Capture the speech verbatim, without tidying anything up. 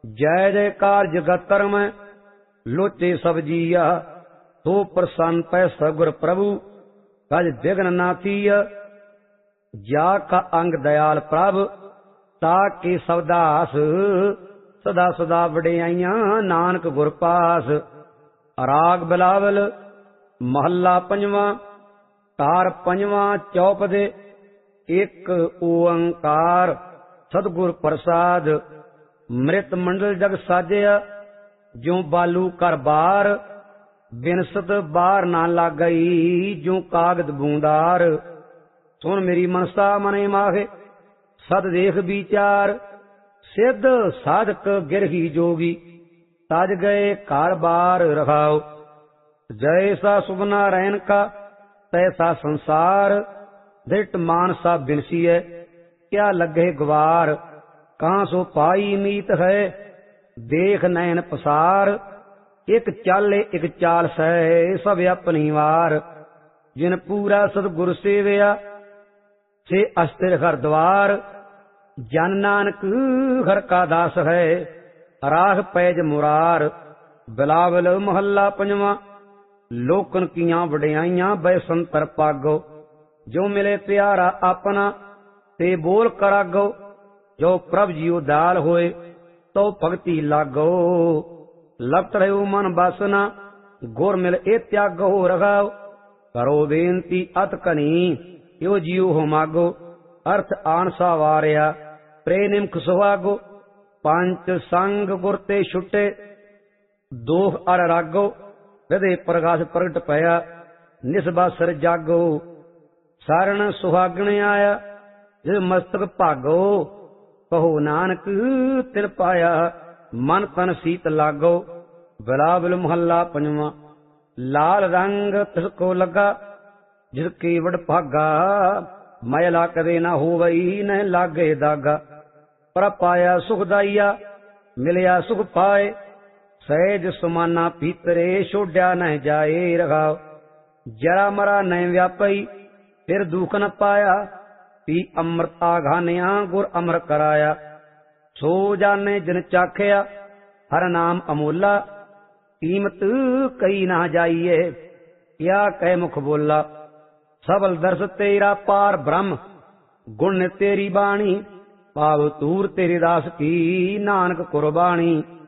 जय जयकार जगत तरम लोचे सब जिया। तो प्रसन्न पै सगुर प्रभु कज विघ्न ना थीय। जा का अंग दयाल प्रभ ता के सवदास। सदा सदा वडियाइयां नानक गुर पास। राग बिलावल महला पंजवा। तार पंजवा चौप दे एक ओंकार सतगुर प्रसाद। मृत मंडल जग साजिया ज्यों बालू कर बार। बिनसत बार ना लाग गई ज्यों कागद बूंदार। सुन मेरी मनसा मने माहे सद देख विचार। सिद्ध साधक गिरही जोगी ताज गए कार बार रखाओ। जैसा शुभ नारायण का तैसा संसार। दृष्ट मानसा बिनसी है क्या लगे ग्वार। कहाँ सो पाई मीत है देख नैन पसार। एक चाले एक चाल सह सब अपनी वार। जिन पूरा सतगुर सेवया से अस्थिर हर द्वार। जन नानक हर का दास है राह पैज मुरार। बिलावल महला पंजवा। लोकन कियां वडियाइयां बैसंतर पागो। जो मिले प्यारा अपना ते बोल करागो। जो प्रभ जियो दाल होए तो भगति लागो। लपट रहो मन बासना गुर मिल ए त्यागो रखाओ। करो बेनती अत कनी यो जियो हो मागो। अर्थ आन सावारिया प्रे निमख सुहागो। पंच संग गुर ते छुटे दोख अर रागो। हृदय प्रकाश प्रगट पया निसबासर जागो। सारण सुहागण आया जिस मस्तक भागो। कहो नानक तिन पाया मन तन सीत लागो। बिलावल महला पंजवा। लाल रंग तिसको लगा जिसके वड भागा। मैला कदे न होवई न लागे दागा। पर पाया सुखदाइया मिलया सुख पाए। सहज समाना भीतरे छोड्या न जाए रखाओ। जरा मरा न व्यापई फिर दुख न पाया। पी अमृत आघानिया गुर अमर कराया। सो जाने जिन चाखिया हर नाम अमोला। कीमत कई ना जाइए क्या कह मुख बोला। सबल दर्श तेरा पार ब्रह्म गुण तेरी बाणी। पाव तूर तेरी दास की नानक कुर्बानी।